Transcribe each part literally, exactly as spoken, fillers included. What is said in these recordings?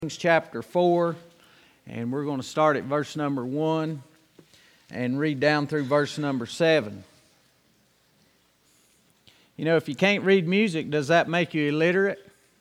Kings chapter four, and we're going to start at verse number one and read down through verse number seven. You know, if you can't read music, does that make you illiterate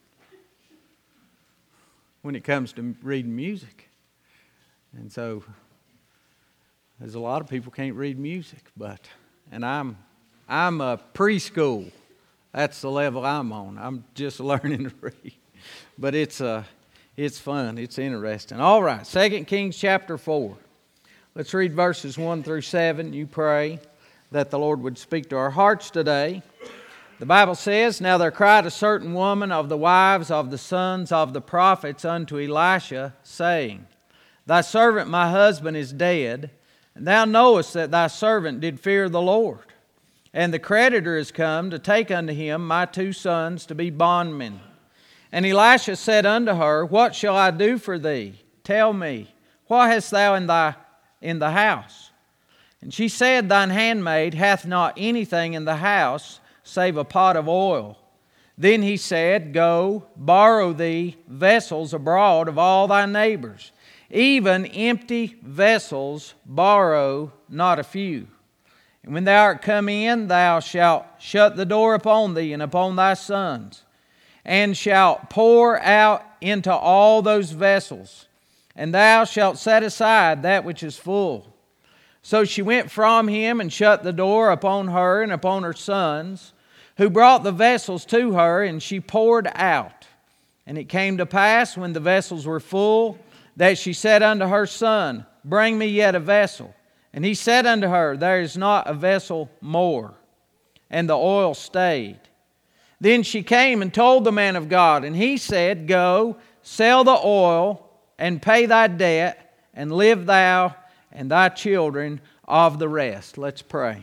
when it comes to reading music? And so, there's a lot of people can't read music, but, and I'm, I'm a preschool. That's the level I'm on. I'm just learning to read, but it's a It's fun. It's interesting. All right, Second Kings chapter four. Let's read verses one through seven. You pray that the Lord would speak to our hearts today. The Bible says, "Now there cried a certain woman of the wives of the sons of the prophets unto Elisha, saying, Thy servant my husband is dead, and thou knowest that thy servant did fear the Lord. And the creditor is come to take unto him my two sons to be bondmen. And Elisha said unto her, What shall I do for thee? Tell me, what hast thou in thy in the house? And she said, Thine handmaid hath not anything in the house, save a pot of oil. Then he said, Go, borrow thee vessels abroad of all thy neighbors, even empty vessels borrow not a few. And when thou art come in, thou shalt shut the door upon thee and upon thy sons, and shalt pour out into all those vessels, and thou shalt set aside that which is full. So she went from him and shut the door upon her and upon her sons, who brought the vessels to her, and she poured out. And it came to pass, when the vessels were full, that she said unto her son, Bring me yet a vessel. And he said unto her, There is not a vessel more. And the oil stayed. Then she came and told the man of God, and he said, Go, sell the oil, and pay thy debt, and live thou and thy children of the rest." Let's pray.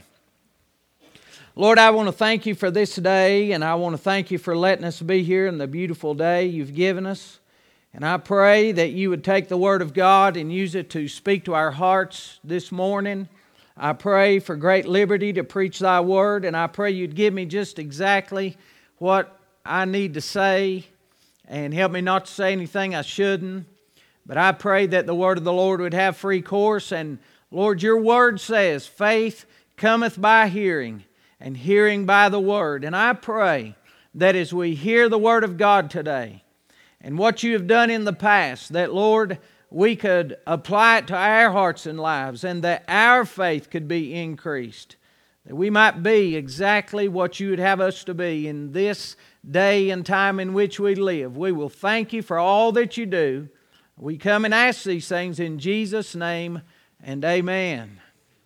Lord, I want to thank you for this day, and I want to thank you for letting us be here in the beautiful day you've given us. And I pray that you would take the Word of God and use it to speak to our hearts this morning. I pray for great liberty to preach thy Word, and I pray you'd give me just exactly what I need to say, and help me not to say anything I shouldn't. But I pray that the word of the Lord would have free course. And Lord, your word says, faith cometh by hearing, and hearing by the word. And I pray that as we hear the word of God today, and what you have done in the past, that Lord, we could apply it to our hearts and lives, and that our faith could be increased, that we might be exactly what you would have us to be in this day and time in which we live. We will thank you for all that you do. We come and ask these things in Jesus' name, and amen.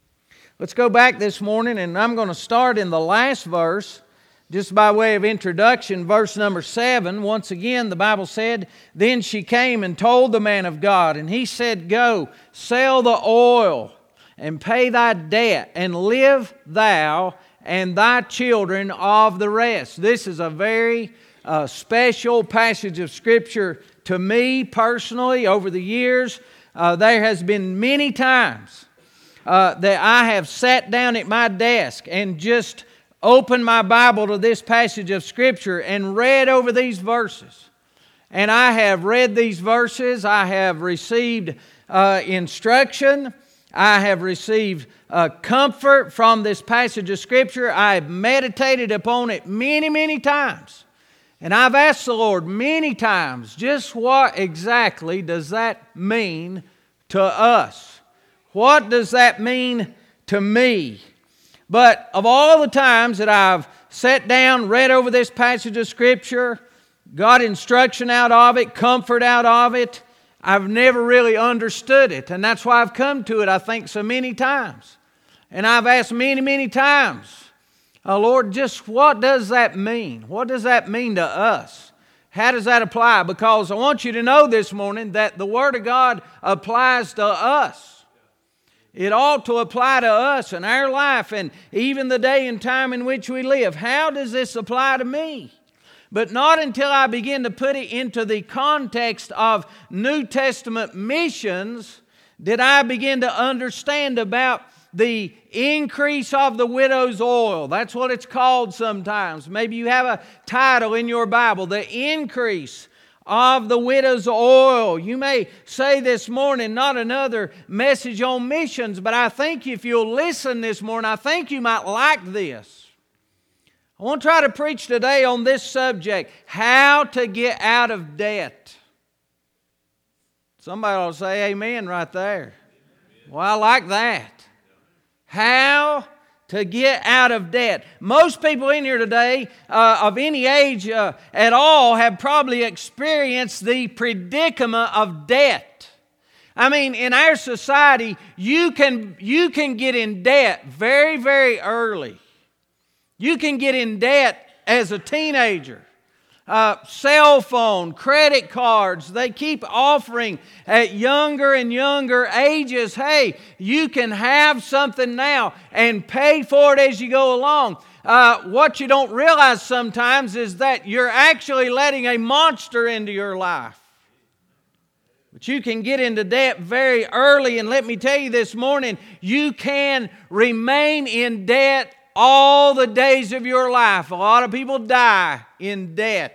Let's go back this morning, and I'm going to start in the last verse, just by way of introduction, verse number seven. Once again, the Bible said, Then she came and told the man of God, and he said, Go, sell the oil, and pay thy debt, and live thou and thy children of the rest. This is a very uh, special passage of Scripture to me personally. Over the years, uh, there has been many times uh, that I have sat down at my desk and just opened my Bible to this passage of Scripture and read over these verses. And I have read these verses. I have received uh, instruction. I have received uh, comfort from this passage of Scripture. I have meditated upon it many, many times. And I've asked the Lord many times, just what exactly does that mean to us? What does that mean to me? But of all the times that I've sat down, read over this passage of Scripture, got instruction out of it, comfort out of it, I've never really understood it, and that's why I've come to it, I think, so many times. And I've asked many, many times, oh, Lord, just what does that mean? What does that mean to us? How does that apply? Because I want you to know this morning that the Word of God applies to us. It ought to apply to us in our life and even the day and time in which we live. How does this apply to me? But not until I begin to put it into the context of New Testament missions did I begin to understand about the increase of the widow's oil. That's what it's called sometimes. Maybe you have a title in your Bible, the increase of the widow's oil. You may say this morning, not another message on missions, but I think if you'll listen this morning, I think you might like this. I want to try to preach today on this subject, how to get out of debt. Somebody will say amen right there. Well, I like that. How to get out of debt. Most people in here today, uh, of any age uh, at all, have probably experienced the predicament of debt. I mean, in our society, you can, you can get in debt very, very early. You can get in debt as a teenager. Uh, cell phone, credit cards, they keep offering at younger and younger ages, hey, you can have something now and pay for it as you go along. Uh, what you don't realize sometimes is that you're actually letting a monster into your life. But you can get into debt very early, and let me tell you this morning, you can remain in debt all the days of your life. A lot of people die in debt.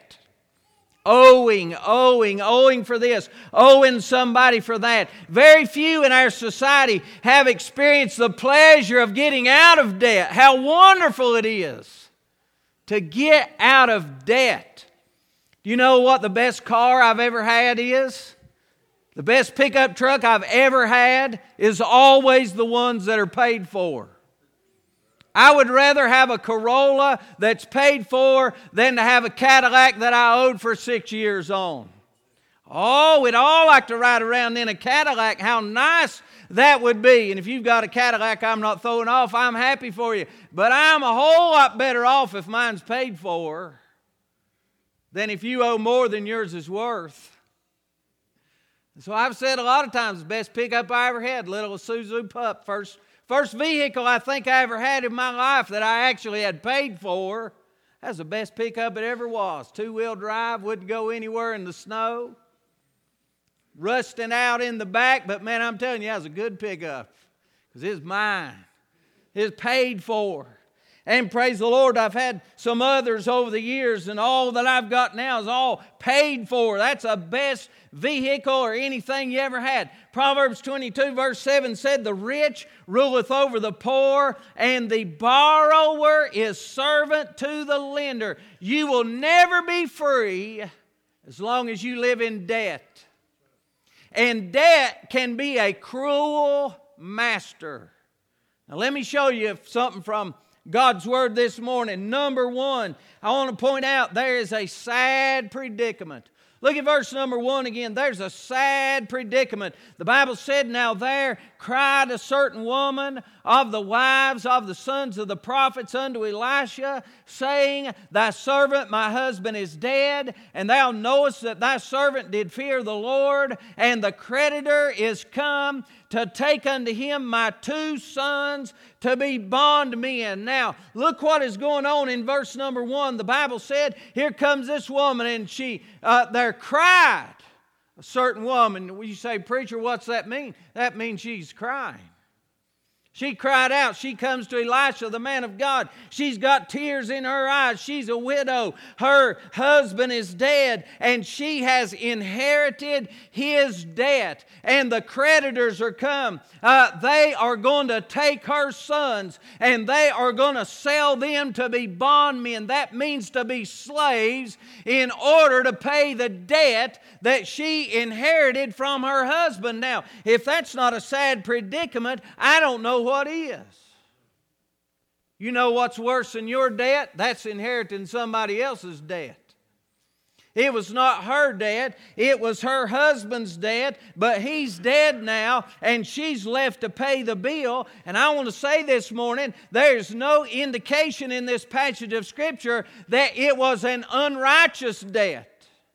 Owing, owing, owing for this, owing somebody for that. Very few in our society have experienced the pleasure of getting out of debt. How wonderful it is to get out of debt. Do you know what the best car I've ever had is? The best pickup truck I've ever had is always the ones that are paid for. I would rather have a Corolla that's paid for than to have a Cadillac that I owed for six years on. Oh, we'd all like to ride around in a Cadillac. How nice that would be. And if you've got a Cadillac I'm not throwing off, I'm happy for you. But I'm a whole lot better off if mine's paid for than if you owe more than yours is worth. So I've said a lot of times, the best pickup I ever had, little Isuzu Pup, first First vehicle I think I ever had in my life that I actually had paid for. That's the best pickup it ever was. Two-wheel drive, wouldn't go anywhere in the snow. Rusting out in the back, but man, I'm telling you, that was a good pickup. Because it's mine. It's paid for. And praise the Lord, I've had some others over the years, and all that I've got now is all paid for. That's the best vehicle or anything you ever had. Proverbs twenty-two verse seven said, the rich ruleth over the poor, and the borrower is servant to the lender. You will never be free as long as you live in debt. And debt can be a cruel master. Now let me show you something from God's Word this morning. Number one, I want to point out there is a sad predicament. Look at verse number one again. There's a sad predicament. The Bible said, now there cried a certain woman of the wives of the sons of the prophets unto Elisha, saying, thy servant, my husband, is dead, and thou knowest that thy servant did fear the Lord, and the creditor is come to take unto him my two sons to be bondmen. Now, look what is going on in verse number one. The Bible said, here comes this woman, and she uh, there cried a certain woman. You say, preacher, what's that mean? That means she's crying. She cried out. She comes to Elisha, the man of God. She's got tears in her eyes. She's a widow. Her husband is dead, and she has inherited his debt. And the creditors are come. Uh, they are going to take her sons, and they are going to sell them to be bondmen. That means to be slaves in order to pay the debt that she inherited from her husband. Now, if that's not a sad predicament, I don't know what is. You know what's worse than your debt? That's inheriting somebody else's debt. It was not her debt, it was her husband's debt, but he's dead now, and she's left to pay the bill. And I want to say this morning, there's no indication in this passage of Scripture that it was an unrighteous debt.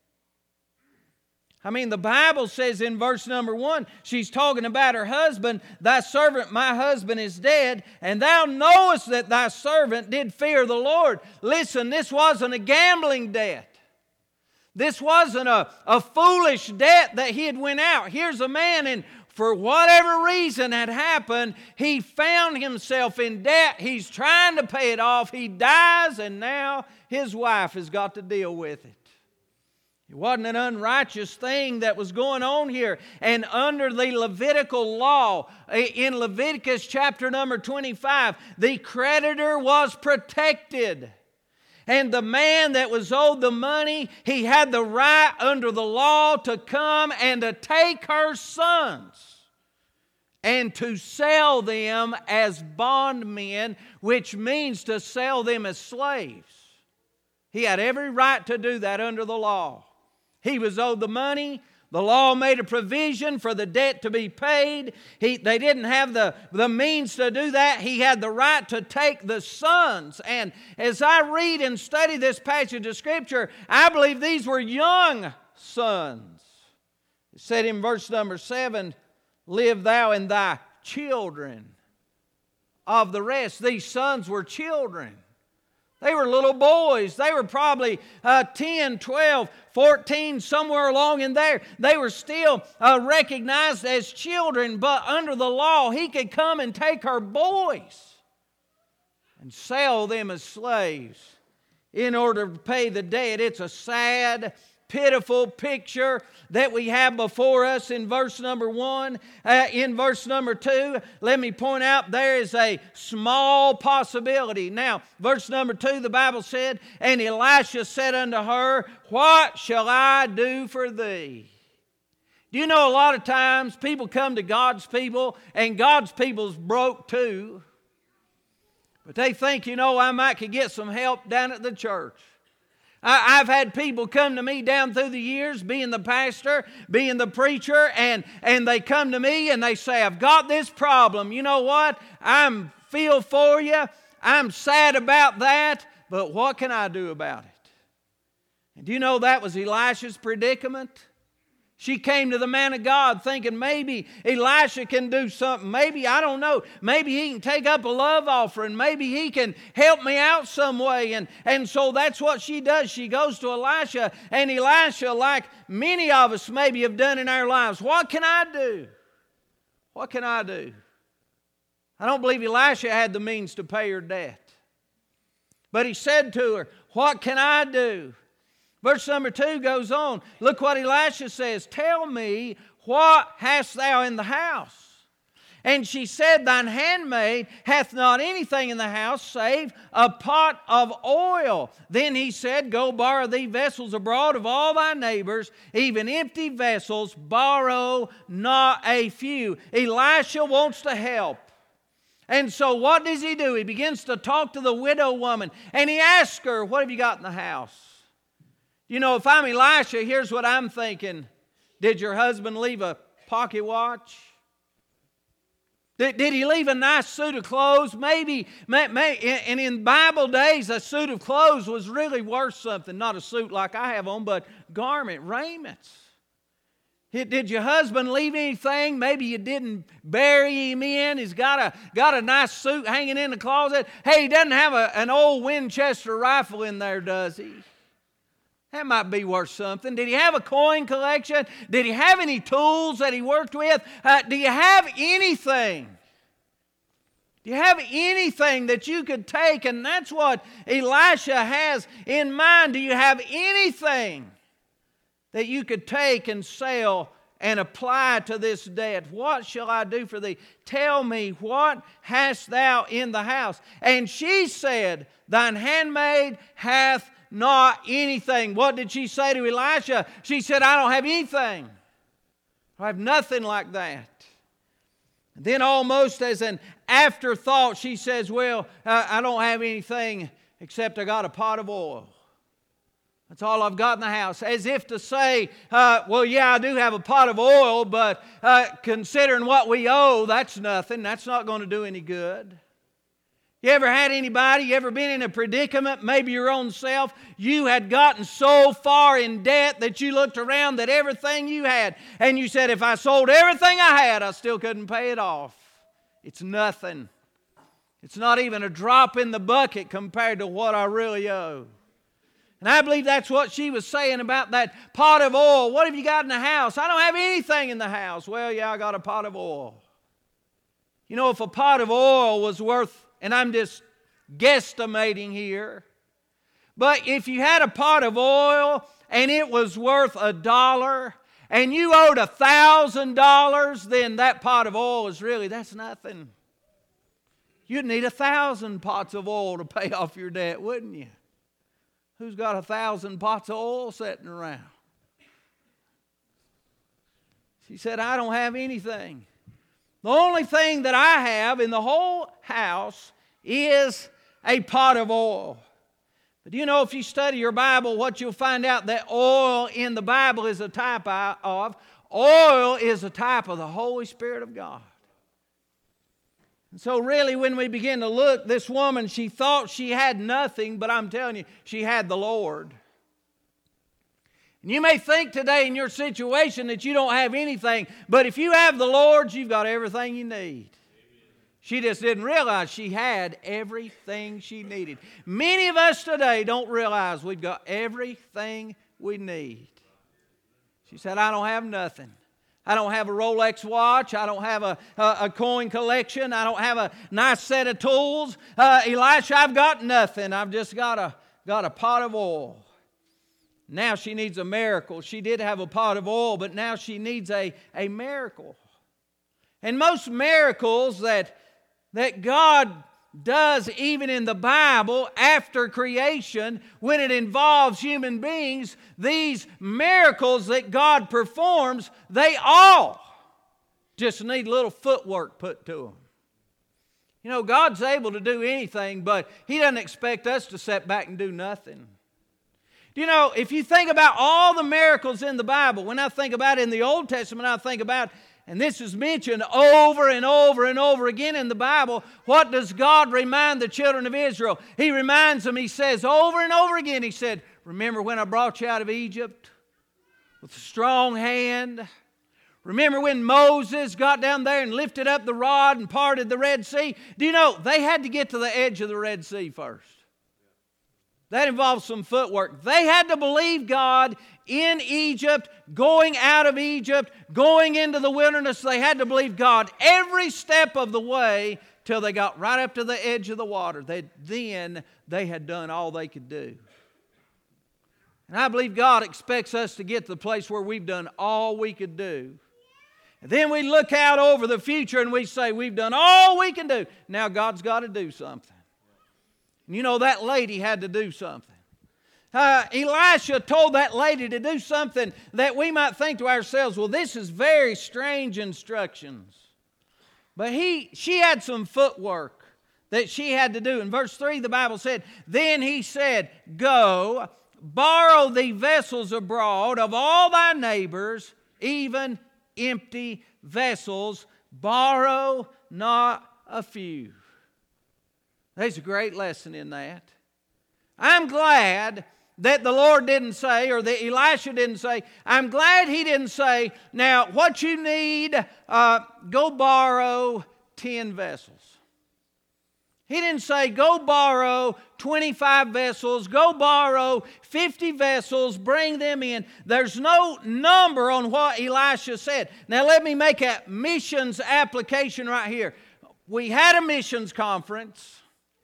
I mean, the Bible says in verse number one, she's talking about her husband. Thy servant, my husband, is dead, and thou knowest that thy servant did fear the Lord. Listen, this wasn't a gambling debt. This wasn't a, a foolish debt that he had went out. Here's a man, and for whatever reason had happened, he found himself in debt. He's trying to pay it off. He dies, and now his wife has got to deal with it. It wasn't an unrighteous thing that was going on here. And under the Levitical law, in Leviticus chapter number twenty-five, the creditor was protected. And the man that was owed the money, he had the right under the law to come and to take her sons and to sell them as bondmen, which means to sell them as slaves. He had every right to do that under the law. He was owed the money. The law made a provision for the debt to be paid. He, they didn't have the, the means to do that. He had the right to take the sons. And as I read and study this passage of Scripture, I believe these were young sons. It said in verse number seven, live thou and thy children of the rest. These sons were children. They were little boys. They were probably uh, ten, twelve, fourteen, somewhere along in there. They were still uh, recognized as children, but under the law, he could come and take her boys and sell them as slaves in order to pay the debt. It's a sad, pitiful picture that we have before us in verse number one. Uh, in verse number two, let me point out there is a small possibility. Now, verse number two, the Bible said, and Elisha said unto her, what shall I do for thee? Do you know a lot of times people come to God's people and God's people's broke too. But they think, you know, I might could get some help down at the church. I've had people come to me down through the years, being the pastor, being the preacher, and, and they come to me and they say, I've got this problem. You know what? I feel for you. I'm sad about that, but what can I do about it? And do you know that was Elisha's predicament? She came to the man of God thinking maybe Elisha can do something. Maybe, I don't know, maybe he can take up a love offering. Maybe he can help me out some way. And, and so that's what she does. She goes to Elisha, and Elisha, like many of us maybe have done in our lives, what can I do? What can I do? I don't believe Elisha had the means to pay her debt. But he said to her, what can I do? Verse number two goes on. Look what Elisha says. Tell me, what hast thou in the house? And she said, thine handmaid hath not anything in the house save a pot of oil. Then he said, go borrow thee vessels abroad of all thy neighbors, even empty vessels, borrow not a few. Elisha wants to help. And so what does he do? He begins to talk to the widow woman, and he asks her, what have you got in the house? You know, if I'm Elisha, here's what I'm thinking. Did your husband leave a pocket watch? Did, did he leave a nice suit of clothes? Maybe, may, may, and in Bible days, a suit of clothes was really worth something. Not a suit like I have on, but garment, raiments. Did your husband leave anything? Maybe you didn't bury him in. He's got a, got a nice suit hanging in the closet. Hey, he doesn't have a, an old Winchester rifle in there, does he? That might be worth something. Did he have a coin collection? Did he have any tools that he worked with? Uh, do you have anything? Do you have anything that you could take? And that's what Elisha has in mind. Do you have anything that you could take and sell and apply to this debt? What shall I do for thee? Tell me, what hast thou in the house? And she said, thine handmaid hath not anything. What did she say to Elisha? She said, I don't have anything. I have nothing like that. And then almost as an afterthought, she says, well, I don't have anything except I got a pot of oil. That's all I've got in the house. As if to say, uh, well, yeah, I do have a pot of oil, but uh, considering what we owe, that's nothing. That's not going to do any good. You ever had anybody, you ever been in a predicament, maybe your own self, you had gotten so far in debt that you looked around at everything you had, and you said, if I sold everything I had, I still couldn't pay it off. It's nothing. It's not even a drop in the bucket compared to what I really owe. And I believe that's what she was saying about that pot of oil. What have you got in the house? I don't have anything in the house. Well, yeah, I got a pot of oil. You know, if a pot of oil was worth, and I'm just guesstimating here, but if you had a pot of oil and it was worth a dollar, and you owed a thousand dollars, then that pot of oil is really, that's nothing. You'd need a thousand pots of oil to pay off your debt, wouldn't you? Who's got a thousand pots of oil sitting around? She said, I don't have anything. The only thing that I have in the whole house is a pot of oil. But you know, if you study your Bible, what you'll find out that oil in the Bible is a type of, oil is a type of the Holy Spirit of God. And so really when we begin to look, this woman, she thought she had nothing, but I'm telling you, she had the Lord. And you may think today in your situation that you don't have anything, but if you have the Lord, you've got everything you need. She just didn't realize she had everything she needed. Many of us today don't realize we've got everything we need. She said, I don't have nothing. I don't have a Rolex watch. I don't have a, a, a coin collection. I don't have a nice set of tools. Uh, Elisha, I've got nothing. I've just got a, got a pot of oil. Now she needs a miracle. She did have a pot of oil, but now she needs a, a miracle. And most miracles that, that God does, even in the Bible, after creation, when it involves human beings, these miracles that God performs, they all just need a little footwork put to them. You know, God's able to do anything, but He doesn't expect us to sit back and do nothing. You know, if you think about all the miracles in the Bible, when I think about it in the Old Testament, I think about, and this is mentioned over and over and over again in the Bible, what does God remind the children of Israel? He reminds them, He says over and over again, He said, remember when I brought you out of Egypt with a strong hand? Remember when Moses got down there and lifted up the rod and parted the Red Sea? Do you know, they had to get to the edge of the Red Sea first. That involves some footwork. They had to believe God in Egypt, going out of Egypt, going into the wilderness. They had to believe God every step of the way till they got right up to the edge of the water. They, then they had done all they could do. And I believe God expects us to get to the place where we've done all we could do. And then we look out over the future and we say, we've done all we can do. Now God's got to do something. You know, that lady had to do something. Uh, Elisha told that lady to do something that we might think to ourselves, well, this is very strange instructions. But he, she had some footwork that she had to do. In verse three, the Bible said, then he said, go, borrow thee vessels abroad of all thy neighbors, even empty vessels. Borrow not a few. There's a great lesson in that. I'm glad that the Lord didn't say, or that Elisha didn't say, I'm glad he didn't say, now what you need, uh, go borrow ten vessels. He didn't say, go borrow twenty-five vessels, go borrow fifty vessels, bring them in. There's no number on what Elisha said. Now let me make a missions application right here. We had a missions conference.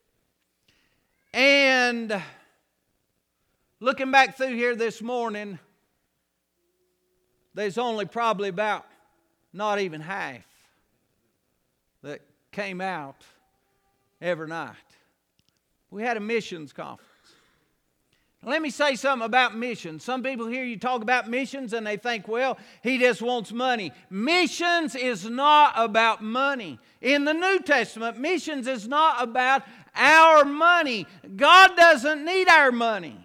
And looking back through here this morning, there's only probably about not even half that came out every night. We had a missions conference. Let me say something about missions. Some people hear you talk about missions and they think, well, he just wants money. Missions is not about money. In the New Testament, missions is not about our money. God doesn't need our money.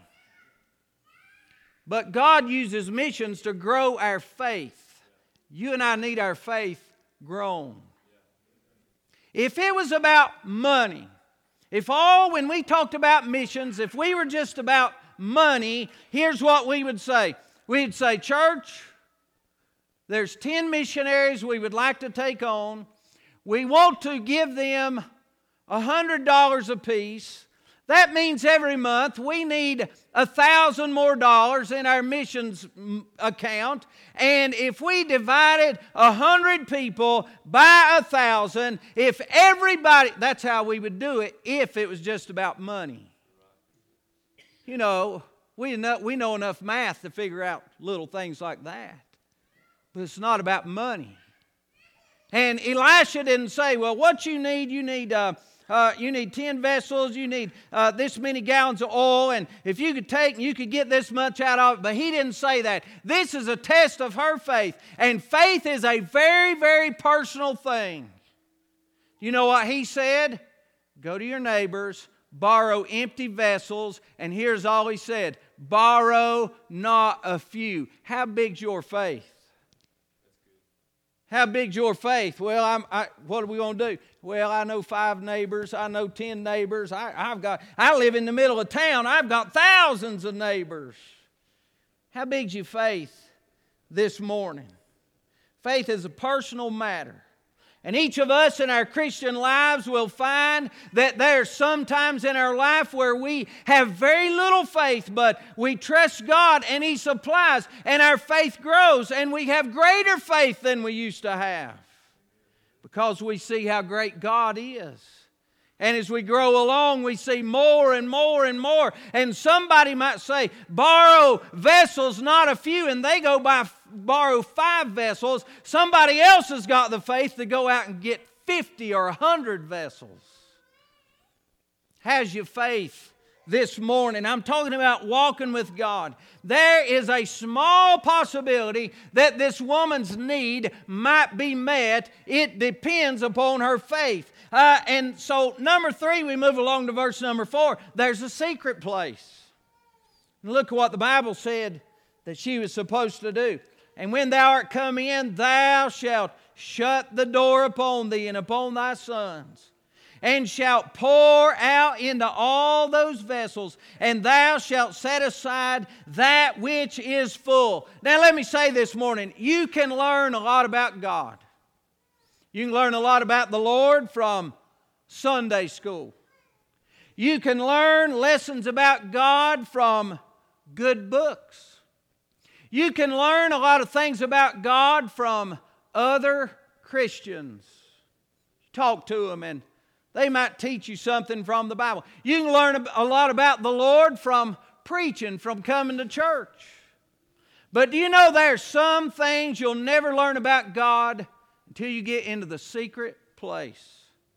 But God uses missions to grow our faith. You and I need our faith grown. If it was about money, if all, when we talked about missions, if we were just about money, here's what we would say. We'd say, church, there's ten missionaries we would like to take on. We want to give them one hundred dollars apiece. That means every month we need a thousand more dollars in our missions account. And if we divided a hundred people by a thousand, if everybody, that's how we would do it if it was just about money. You know, We know, we know enough math to figure out little things like that. But it's not about money. And Elisha didn't say, well, what you need, you need uh, uh, you need ten vessels, you need uh, this many gallons of oil, and if you could take, you could get this much out of it. But he didn't say that. This is a test of her faith. And faith is a very, very personal thing. You know what he said? Go to your neighbors, borrow empty vessels, and here's all he said: borrow not a few. How big's your faith? How big's your faith? Well, I'm, I, what are we going to do? Well, I know five neighbors. I know ten neighbors. I, I've got. I live in the middle of town. I've got thousands of neighbors. How big's your faith this morning? Faith is a personal matter. And each of us in our Christian lives will find that there's sometimes in our life where we have very little faith, but we trust God and He supplies, and our faith grows, and we have greater faith than we used to have because we see how great God is. And as we grow along, we see more and more and more. And somebody might say, borrow vessels, not a few, and they go by borrow five vessels. Somebody else has got the faith to go out and get fifty or a hundred vessels. How's your faith this morning? I'm talking about walking with God. There is a small possibility that this woman's need might be met. It depends upon her faith. Uh, and so, number three, we move along to verse number four. There's a secret place. And look at what the Bible said that she was supposed to do. And when thou art come in, thou shalt shut the door upon thee and upon thy sons, and shalt pour out into all those vessels, and thou shalt set aside that which is full. Now let me say this morning, you can learn a lot about God. You can learn a lot about the Lord from Sunday school. You can learn lessons about God from good books. You can learn a lot of things about God from other Christians. Talk to them and they might teach you something from the Bible. You can learn a lot about the Lord from preaching, from coming to church. But do you know there's some things you'll never learn about God until you get into the secret place?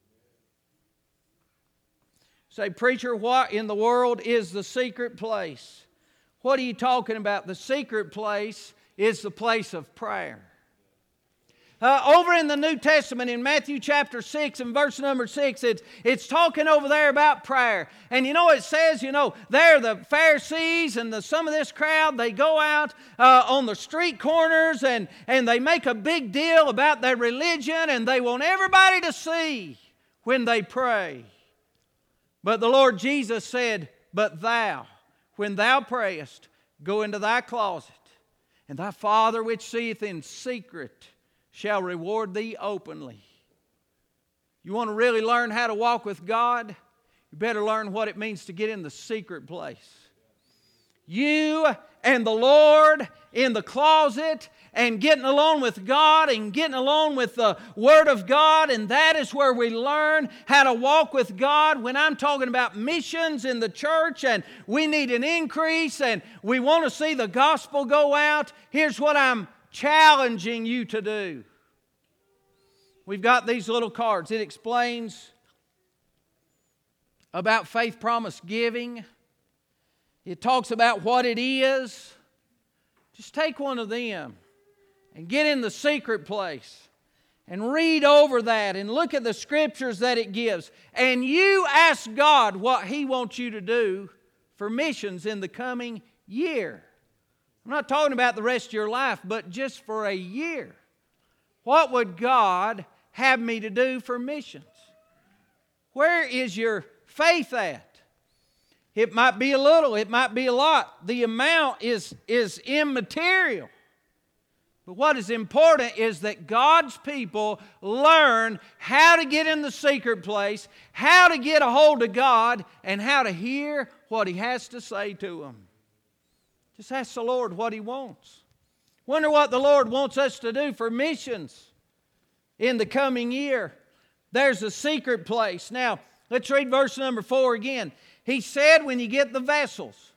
Say, preacher, what in the world is the secret place? What are you talking about? The secret place is the place of prayer. Uh, over in the New Testament, in Matthew chapter six and verse number six, it's, it's talking over there about prayer. And you know, it says, you know, there the Pharisees and the, some of this crowd, they go out uh, on the street corners and, and they make a big deal about their religion, and they want everybody to see when they pray. But the Lord Jesus said, but thou, when thou prayest, go into thy closet, and thy Father which seeth in secret shall reward thee openly. You want to really learn how to walk with God? You better learn what it means to get in the secret place. You and the Lord in the closet, and getting alone with God and getting alone with the Word of God, and that is where we learn how to walk with God. When I'm talking about missions in the church and we need an increase and we want to see the gospel go out, here's what I'm challenging you to do. We've got these little cards. It explains about faith promise giving. It talks about what it is. Just take one of them and get in the secret place and read over that and look at the scriptures that it gives. And you ask God what He wants you to do for missions in the coming year. I'm not talking about the rest of your life, but just for a year. What would God have me to do for missions? Where is your faith at? It might be a little, it might be a lot. The amount is, is immaterial. But what is important is that God's people learn how to get in the secret place, how to get a hold of God, and how to hear what He has to say to them. Just ask the Lord what He wants. Wonder what the Lord wants us to do for missions in the coming year. There's a secret place. Now, let's read verse number four again. He said, when you get the vessels,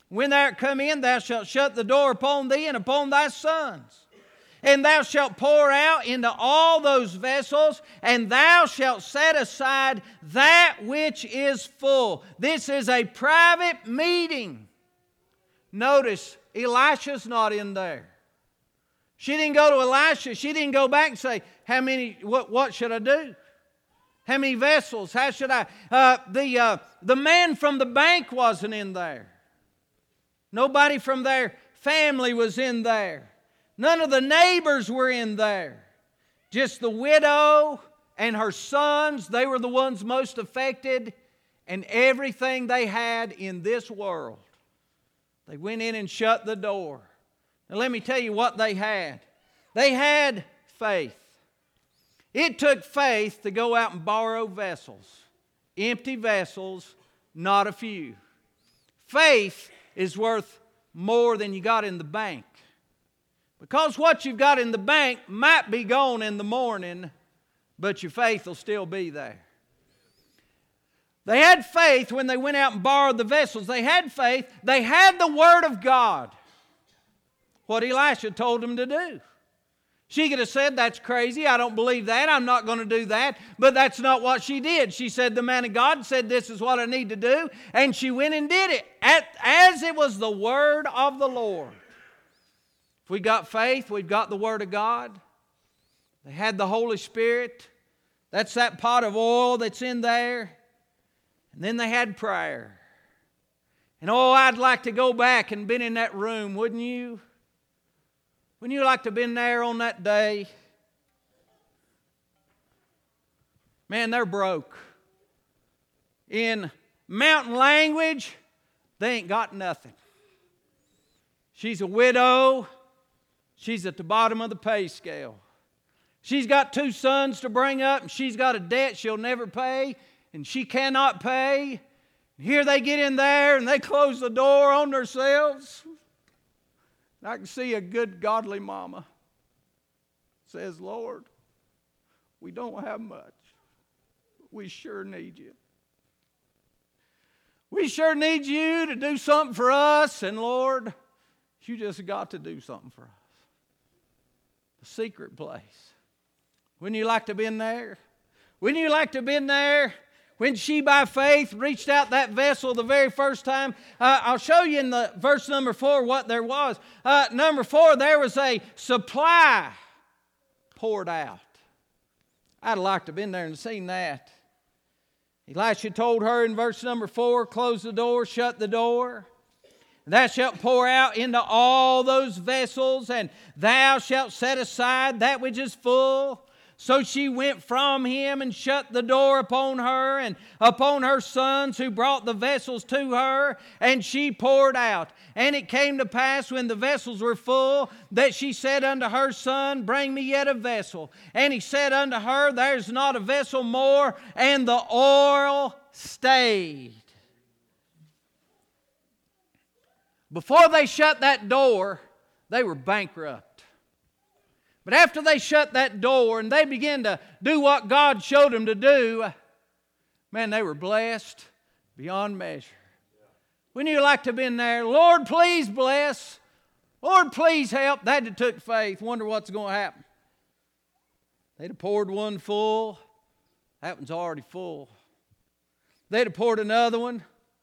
When thou art come in, thou shalt shut the door upon thee and upon thy sons. And thou shalt pour out into all those vessels, and thou shalt set aside that which is full. This is a private meeting. Notice, Elisha's not in there. She didn't go to Elisha. She didn't go back and say, how many, what, what should I do? How many vessels? How should I? Uh, the, uh, the man from the bank wasn't in there. Nobody from their family was in there. None of the neighbors were in there. Just the widow and her sons. They were the ones most affected. And everything they had in this world. They went in and shut the door. Now let me tell you what they had. They had faith. It took faith to go out and borrow vessels. Empty vessels, not a few. Faith is worth more than you got in the bank. Because what you've got in the bank might be gone in the morning, but your faith will still be there. They had faith when they went out and borrowed the vessels. They had faith. They had the Word of God. What Elisha told them to do. She could have said, that's crazy. I don't believe that. I'm not going to do that. But that's not what she did. She said, the man of God said, this is what I need to do. And she went and did it as it was the Word of the Lord. If we got faith, we've got the Word of God. They had the Holy Spirit. That's that pot of oil that's in there. And then they had prayer. And oh, I'd like to go back and been in that room, wouldn't you? Wouldn't you like to have been there on that day? Man, they're broke. In mountain language, they ain't got nothing. She's a widow. She's at the bottom of the pay scale. She's got two sons to bring up, and she's got a debt she'll never pay, and she cannot pay. Here they get in there, and they close the door on themselves. And I can see a good godly mama says, Lord, we don't have much. But we sure need you. We sure need you to do something for us. And Lord, you just got to do something for us. The secret place. Wouldn't you like to have been there? Wouldn't you like to have been there? When she, by faith, reached out that vessel the very first time. Uh, I'll show you in the verse number four what there was. Uh, number four, there was a supply poured out. I'd like to have been there and seen that. Elisha told her in verse number four, close the door, shut the door. Thou shalt pour out into all those vessels, and thou shalt set aside that which is full. So she went from him and shut the door upon her and upon her sons who brought the vessels to her, and she poured out. And it came to pass when the vessels were full that she said unto her son, bring me yet a vessel. And he said unto her, there's not a vessel more, and the oil stayed. Before they shut that door, they were bankrupt. But after they shut that door and they began to do what God showed them to do, man, they were blessed beyond measure. Wouldn't you like to have been there? Lord, please bless. Lord, please help. That had took faith. Wonder what's going to happen. They'd have poured one full. That one's already full. They'd have poured another one.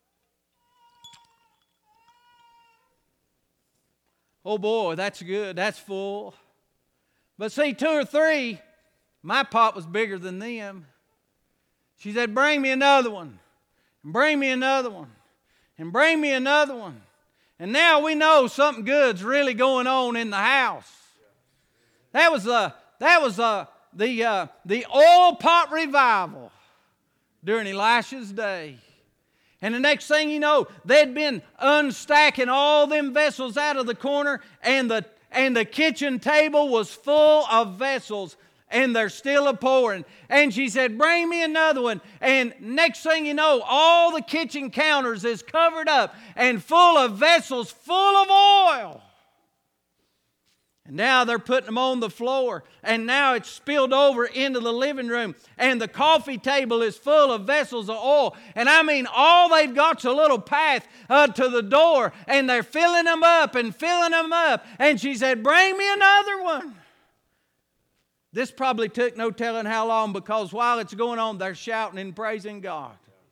Oh boy, that's good. That's full. But see, two or three, my pot was bigger than them. She said, bring me another one. And bring me another one. And bring me another one. And now we know something good's really going on in the house. That was uh, that was uh, the uh, the oil pot revival during Elisha's day. And the next thing you know, they'd been unstacking all them vessels out of the corner, and the And the kitchen table was full of vessels, and they're still a-pouring. And she said, bring me another one. And next thing you know, all the kitchen counters is covered up and full of vessels full of oil. And now they're putting them on the floor. And now it's spilled over into the living room. And the coffee table is full of vessels of oil. And I mean, all they've got's a little path uh, to the door. And they're filling them up and filling them up. And she said, bring me another one. This probably took no telling how long, because while it's going on, they're shouting and praising God.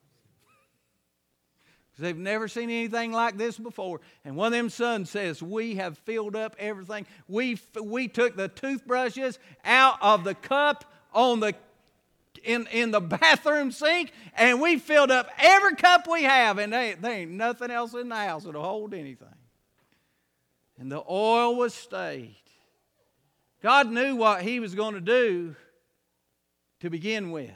They've never seen anything like this before. And one of them sons says, we have filled up everything. We, we took the toothbrushes out of the cup on the, in, in the bathroom sink, and we filled up every cup we have, and there, there ain't nothing else in the house that'll hold anything. And the oil was stayed. God knew what He was going to do to begin with.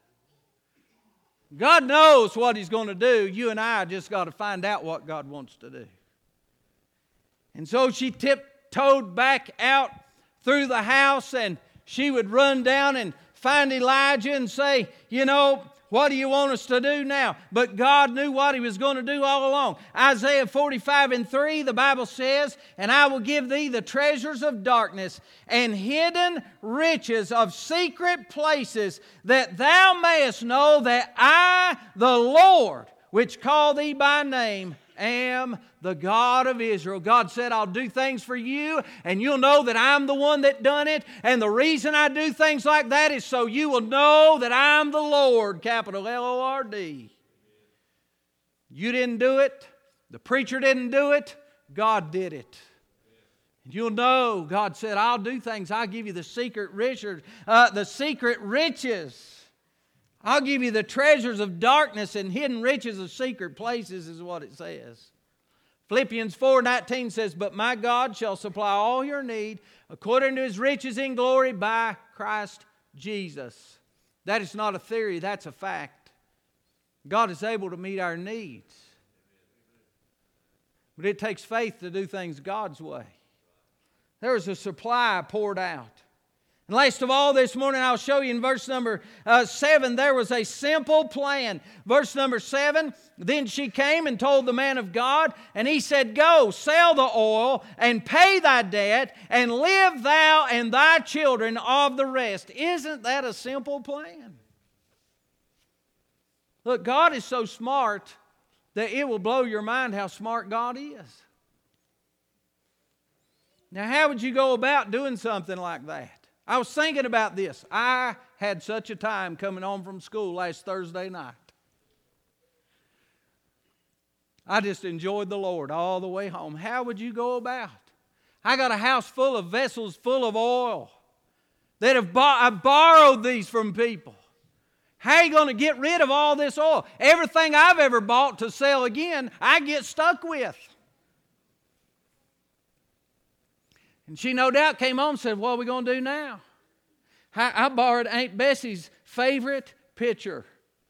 God knows what He's going to do. You and I just got to find out what God wants to do. And so she tiptoed back out through the house, and she would run down and find Elijah and say, you know, what do you want us to do now? But God knew what He was going to do all along. Isaiah forty-five and three, the Bible says, and I will give thee the treasures of darkness and hidden riches of secret places, that thou mayest know that I, the Lord, which call thee by name, am the God of Israel. God said, I'll do things for you, and you'll know that I'm the one that done it. And the reason I do things like that is so you will know that I'm the Lord, capital L O R D. You didn't do it. The preacher didn't do it. God did it. And you'll know, God said, I'll do things. I'll give you the secret riches. Uh, the secret riches. I'll give you the treasures of darkness and hidden riches of secret places, is what it says. Philippians four nineteen says, but my God shall supply all your need according to His riches in glory by Christ Jesus. That is not a theory, that's a fact. God is able to meet our needs. But it takes faith to do things God's way. There is a supply poured out. And last of all, this morning I'll show you in verse number uh, seven, there was a simple plan. Verse number seven, then she came and told the man of God, and he said, go, sell the oil, and pay thy debt, and live thou and thy children of the rest. Isn't that a simple plan? Look, God is so smart that it will blow your mind how smart God is. Now, how would you go about doing something like that? I was thinking about this. I had such a time coming home from school last Thursday night. I just enjoyed the Lord all the way home. How would you go about? I got a house full of vessels full of oil that have bought, I borrowed these from people. How are you going to get rid of all this oil? Everything I've ever bought to sell again, I get stuck with. And she no doubt came home and said, what are we going to do now? I, I borrowed Aunt Bessie's favorite picture.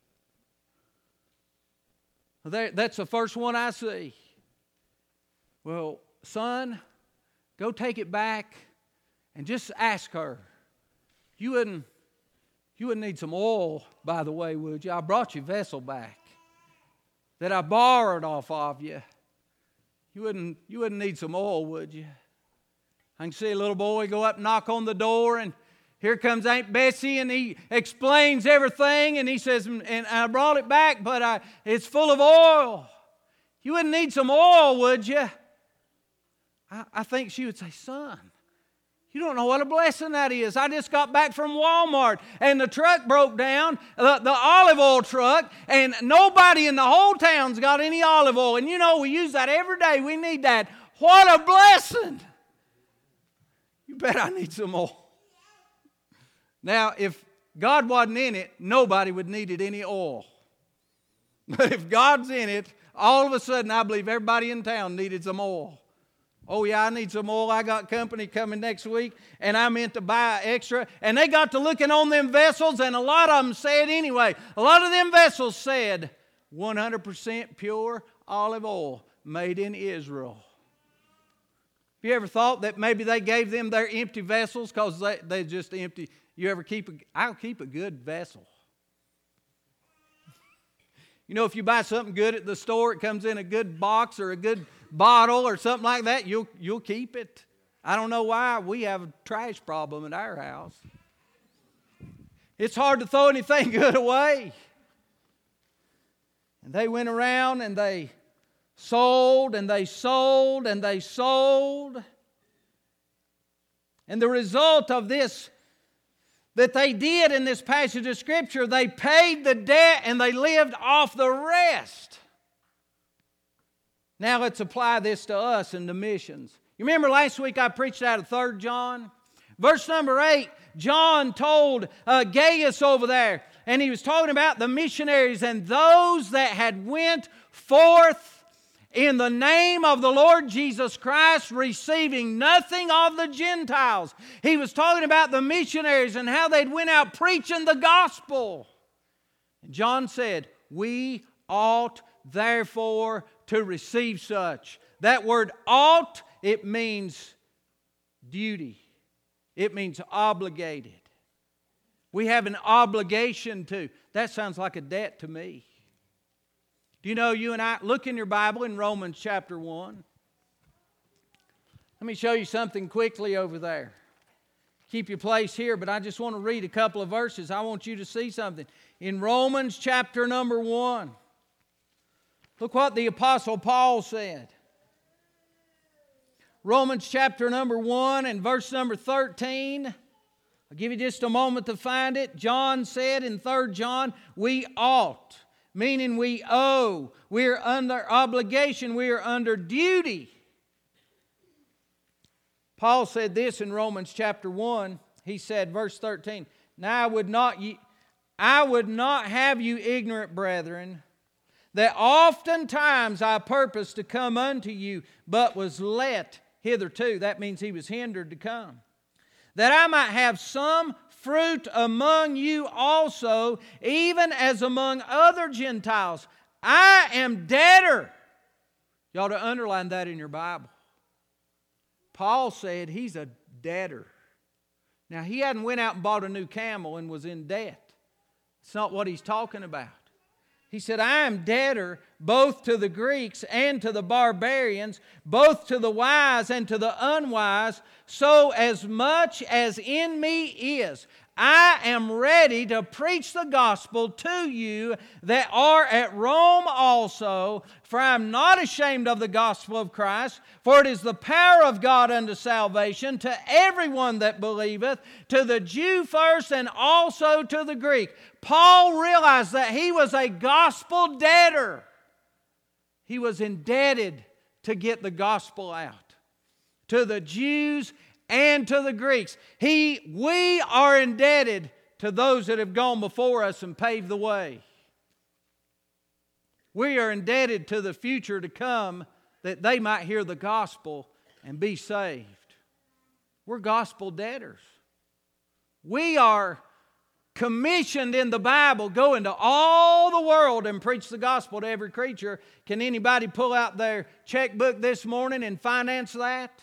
That, that's the first one I see. Well, son, go take it back and just ask her. You wouldn't, you wouldn't need some oil, by the way, would you? I brought your vessel back that I borrowed off of you. You wouldn't, you wouldn't need some oil, would you? I can see a little boy go up and knock on the door, and here comes Aunt Bessie, and he explains everything, and he says, and I brought it back, but I, it's full of oil. You wouldn't need some oil, would you? I, I think she would say, son, you don't know what a blessing that is. I just got back from Walmart, and the truck broke down, the, the olive oil truck, and nobody in the whole town's got any olive oil. And you know, we use that every day. We need that. What a blessing. You bet I need some more. Now, if God wasn't in it, nobody would need it any oil. But if God's in it, all of a sudden I believe everybody in town needed some oil. Oh yeah, I need some oil. I got company coming next week, and I meant to buy extra. And they got to looking on them vessels, and a lot of them said anyway, a lot of them vessels said one hundred percent pure olive oil made in Israel. Have you ever thought that maybe they gave them their empty vessels because they, they just empty? You ever keep a, I'll keep a good vessel. You know, if you buy something good at the store, it comes in a good box or a good bottle or something like that, you'll, you'll keep it. I don't know why we have a trash problem at our house. It's hard to throw anything good away. And they went around and they sold and they sold and they sold. And the result of this that they did in this passage of Scripture, they paid the debt and they lived off the rest. Now let's apply this to us and to missions. You remember last week I preached out of Third John? Verse number eight, John told uh, Gaius over there, and he was talking about the missionaries and those that had went forth in the name of the Lord Jesus Christ, receiving nothing of the Gentiles. He was talking about the missionaries and how they'd went out preaching the gospel. And John said, we ought therefore to receive such. That word ought, it means duty. It means obligated. We have an obligation to. That sounds like a debt to me. Do you know, you and I, look in your Bible in Romans chapter one. Let me show you something quickly over there. Keep your place here, but I just want to read a couple of verses. I want you to see something. In Romans chapter number one, look what the Apostle Paul said. Romans chapter number one and verse number thirteen. I'll give you just a moment to find it. John said in Third John, we ought. Meaning we owe, we are under obligation, we are under duty. Paul said this in Romans chapter one. He said, verse thirteen, now I would not, I would not have you ignorant, brethren, that oftentimes I purposed to come unto you, but was let hitherto. That means he was hindered to come. That I might have some fruit among you also, even as among other Gentiles. I am debtor. You ought to underline that in your Bible. Paul said he's a debtor. Now, he hadn't went out and bought a new camel and was in debt. It's not what he's talking about. He said, I am debtor both to the Greeks and to the barbarians, both to the wise and to the unwise, so as much as in me is, I am ready to preach the gospel to you that are at Rome also, for I am not ashamed of the gospel of Christ, for it is the power of God unto salvation to everyone that believeth, to the Jew first and also to the Greek. Paul realized that he was a gospel debtor. He was indebted to get the gospel out to the Jews and to the Greeks. He, we are indebted to those that have gone before us and paved the way. We are indebted to the future to come that they might hear the gospel and be saved. We're gospel debtors. We are commissioned in the Bible, go into all the world and preach the gospel to every creature. Can anybody pull out their checkbook this morning and finance that?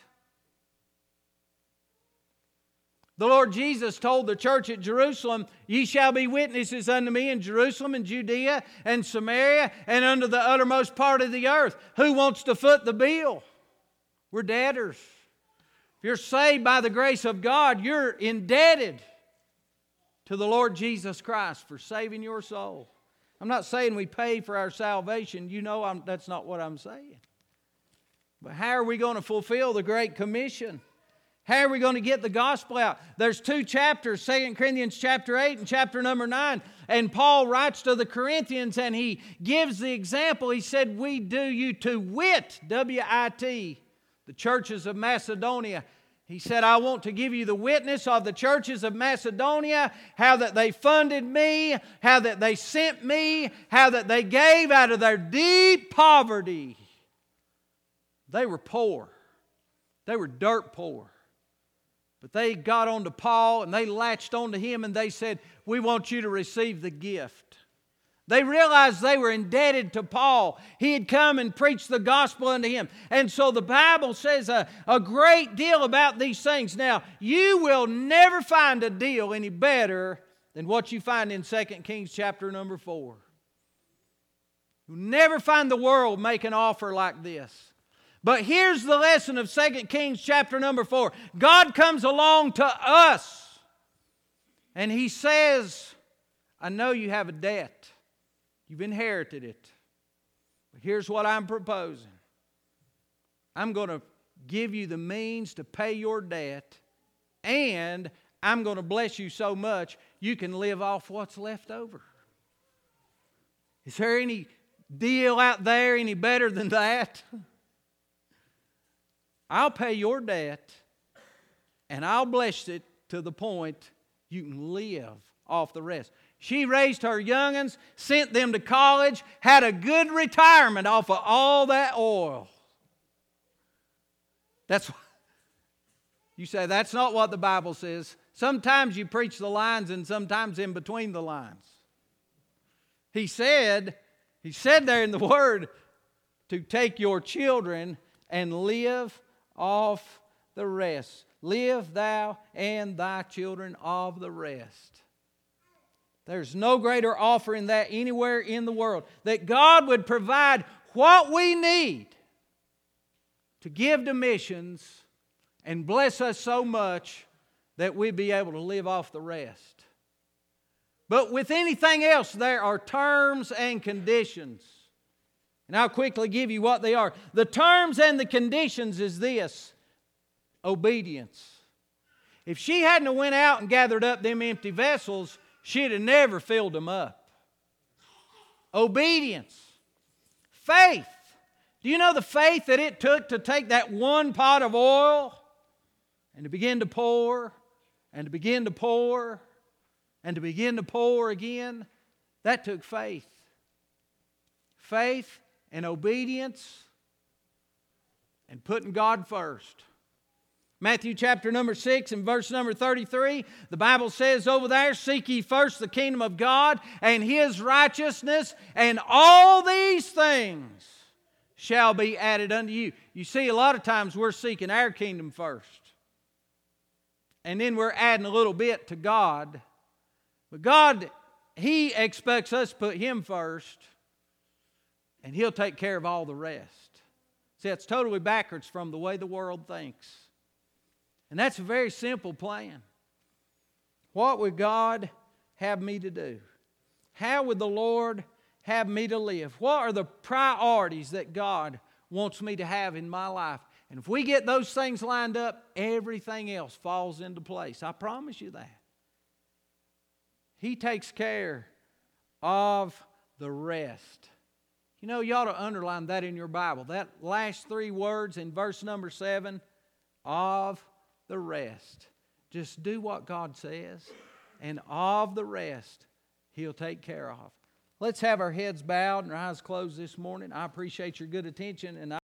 The Lord Jesus told the church at Jerusalem, ye shall be witnesses unto me in Jerusalem and Judea and Samaria and unto the uttermost part of the earth. Who wants to foot the bill? We're debtors. If you're saved by the grace of God, you're indebted to the Lord Jesus Christ for saving your soul. I'm not saying we pay for our salvation. You know I'm, that's not what I'm saying. But how are we going to fulfill the Great Commission? How are we going to get the gospel out? There's two chapters, Second Corinthians chapter eight and chapter number nine. And Paul writes to the Corinthians and he gives the example. He said, we do you to wit, W I T, the churches of Macedonia. He said, I want to give you the witness of the churches of Macedonia, how that they funded me, how that they sent me, how that they gave out of their deep poverty. They were poor. They were dirt poor. But they got on to Paul and they latched on to him and they said, we want you to receive the gift. They realized they were indebted to Paul. He had come and preached the gospel unto him. And so the Bible says a, a great deal about these things. Now, you will never find a deal any better than what you find in Second Kings chapter number four. You'll never find the world make an offer like this. But here's the lesson of Second Kings chapter number four. God comes along to us and He says, I know you have a debt. You've inherited it. But here's what I'm proposing. I'm going to give you the means to pay your debt, and I'm going to bless you so much you can live off what's left over. Is there any deal out there any better than that? I'll pay your debt, and I'll bless it to the point you can live off the rest. She raised her young'uns, sent them to college, had a good retirement off of all that oil. That's you say that's not what the Bible says. Sometimes you preach the lines and sometimes in between the lines. He said, he said there in the Word to take your children and live off the rest. Live thou and thy children of the rest. There's no greater offer in that anywhere in the world. That God would provide what we need to give to missions and bless us so much that we'd be able to live off the rest. But with anything else, there are terms and conditions. And I'll quickly give you what they are. The terms and the conditions is this: obedience. If she hadn't went out and gathered up them empty vessels, she'd have never filled them up. Obedience. Faith. Do you know the faith that it took to take that one pot of oil and to begin to pour and to begin to pour and to begin to pour again? That took faith. Faith and obedience and putting God first. Matthew chapter number six and verse number thirty-three, the Bible says over there, seek ye first the kingdom of God and His righteousness, and all these things shall be added unto you. You see, a lot of times we're seeking our kingdom first. And then we're adding a little bit to God. But God, He expects us to put Him first, and He'll take care of all the rest. See, that's totally backwards from the way the world thinks. And that's a very simple plan. What would God have me to do? How would the Lord have me to live? What are the priorities that God wants me to have in my life? And if we get those things lined up, everything else falls into place. I promise you that. He takes care of the rest. You know, you ought to underline that in your Bible. That last three words in verse number seven, of the rest. Just do what God says, and of the rest, He'll take care of. Let's have our heads bowed and our eyes closed this morning. I appreciate your good attention, and I